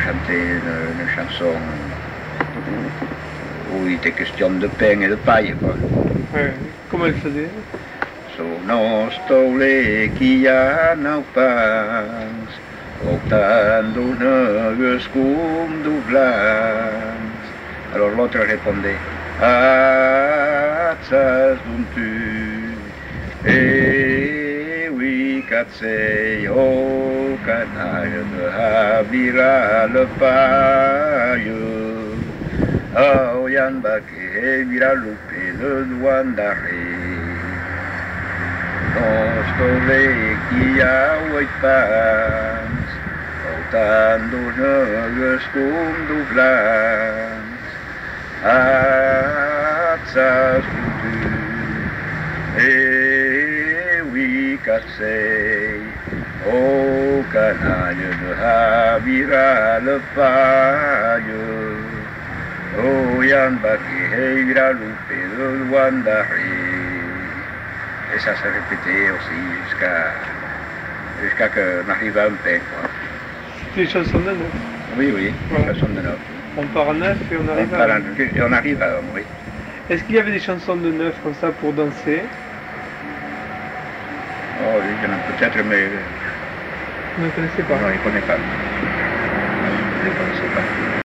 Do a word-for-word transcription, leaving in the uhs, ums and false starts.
chanté une, une chanson où il était question de pain et de paille, quoi. Ouais. Comment elle faisait? Sono stole qui hanno pans, voltando negres cum doblants. Alors l'autre répondait, Atzas d'un tu, et oui, catsei, oh canaille de Havira le paille. Oh, Yann Baquet, vira loupé le douane d'arrêt. Nostole qui a oito pans, voltando negres cum doblants. Atzas tu, et oui, catsei, oh canaille de Havira le paille. Oh, Yann Baquet, vira loupé le douane d'arrêt. Et ça s'est répété aussi jusqu'à jusqu'à qu'on arrive à un pain, quoi. C'était les chansons de neuf. Oui, oui, Voilà. chansons de neuf. On part à neuf et on arrive On, à part à- un. et on arrive à un, oui. Est-ce qu'il y avait des chansons de neuf comme ça pour danser? Oh, oui, il y en a peut-être, mais Vous ne connaissez pas? non, il ne connaît pas. Je ne connaissais pas.